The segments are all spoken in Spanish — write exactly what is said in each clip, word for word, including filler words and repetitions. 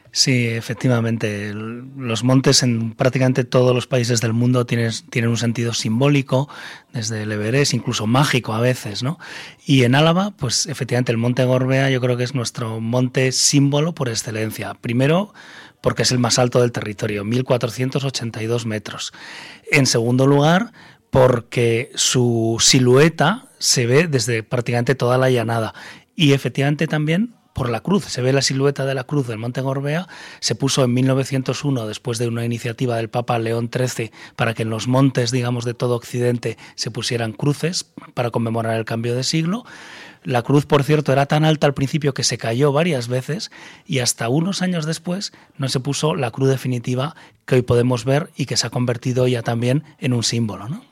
Sí, efectivamente. Los montes en prácticamente todos los países del mundo tienen, tienen un sentido simbólico, desde el Everest, incluso mágico a veces, ¿no? Y en Álava, pues efectivamente el Monte Gorbea yo creo que es nuestro monte símbolo por excelencia. Primero, porque es el más alto del territorio, mil cuatrocientos ochenta y dos metros. En segundo lugar, porque su silueta se ve desde prácticamente toda la llanada. Y efectivamente también por la cruz, se ve la silueta de la cruz del Monte Gorbea. Se puso en mil novecientos uno, después de una iniciativa del Papa León trece, para que en los montes, digamos, de todo Occidente se pusieran cruces para conmemorar el cambio de siglo. La cruz, por cierto, era tan alta al principio que se cayó varias veces y hasta unos años después no se puso la cruz definitiva que hoy podemos ver y que se ha convertido ya también en un símbolo, ¿no?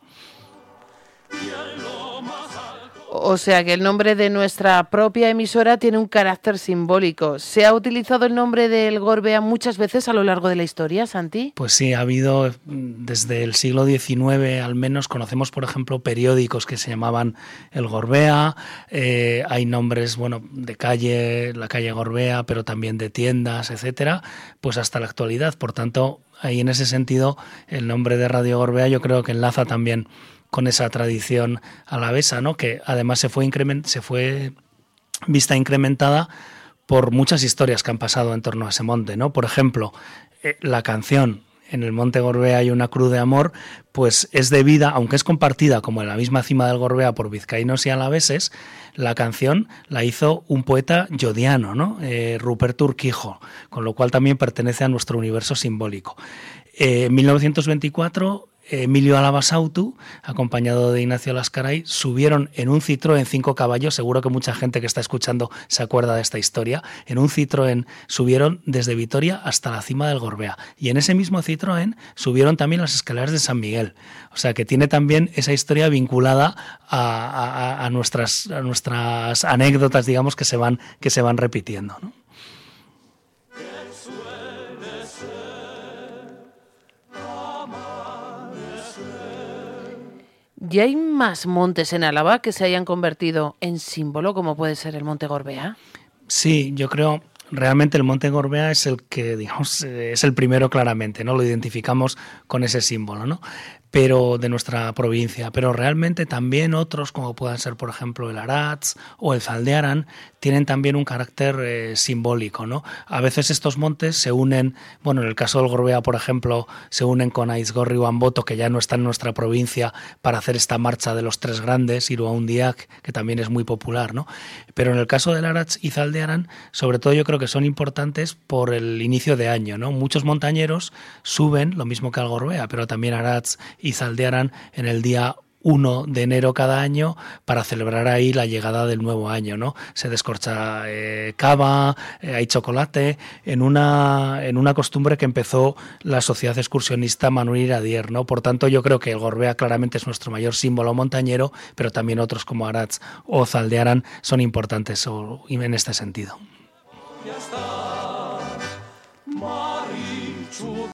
O sea que el nombre de nuestra propia emisora tiene un carácter simbólico. ¿Se ha utilizado el nombre del Gorbea muchas veces a lo largo de la historia, Santi? Pues sí, ha habido desde el siglo diecinueve al menos. Conocemos, por ejemplo, periódicos que se llamaban el Gorbea. Eh, hay nombres, bueno, de calle, la calle Gorbea, pero también de tiendas, etcétera, pues hasta la actualidad. Por tanto, ahí en ese sentido, el nombre de Radio Gorbea yo creo que enlaza también con esa tradición alavesa, ¿no? Que además se fue, increment, se fue vista incrementada por muchas historias que han pasado en torno a ese monte, ¿no? Por ejemplo, eh, la canción En el Monte Gorbea hay una cruz de amor, pues es debida, aunque es compartida como en la misma cima del Gorbea por vizcaínos y alaveses, la canción la hizo un poeta llodiano, ¿no? Eh, Ruperto Urquijo, con lo cual también pertenece a nuestro universo simbólico. Eh, en mil novecientos veinticuatro... Emilio Alabasautu, acompañado de Ignacio Lascaray, subieron en un Citroën cinco caballos, seguro que mucha gente que está escuchando se acuerda de esta historia, en un Citroën subieron desde Vitoria hasta la cima del Gorbea, y en ese mismo Citroën subieron también las escaleras de San Miguel, o sea que tiene también esa historia vinculada a, a, a, nuestras, a nuestras anécdotas, digamos, que se van, que se van repitiendo, ¿no? ¿Y hay más montes en Álava que se hayan convertido en símbolo, como puede ser el Monte Gorbea? Sí, yo creo realmente el Monte Gorbea es el que, digamos, es el primero claramente, ¿no? Lo identificamos con ese símbolo, ¿no? Pero de nuestra provincia, pero realmente también otros, como puedan ser, por ejemplo, el Aratz o el Zaldiaran, tienen también un carácter eh, simbólico, ¿no? A veces estos montes se unen, bueno, en el caso del Gorbea, por ejemplo, se unen con Aizgorri o Amboto, que ya no está en nuestra provincia, para hacer esta marcha de los tres grandes, Iruaundiak, que también es muy popular, ¿no? Pero en el caso del Aratz y Zaldiaran, sobre todo yo creo que son importantes por el inicio de año, ¿no? Muchos montañeros suben, lo mismo que al Gorbea, pero también Aratz y Zaldiaran en el día uno de enero cada año para celebrar ahí la llegada del nuevo año, ¿no? Se descorcha eh, cava, eh, hay chocolate, en una, en una costumbre que empezó la Sociedad Excursionista Manuel Iradier, ¿no? Por tanto, yo creo que el Gorbea claramente es nuestro mayor símbolo montañero, pero también otros como Aratz o Zaldiaran son importantes o, en este sentido.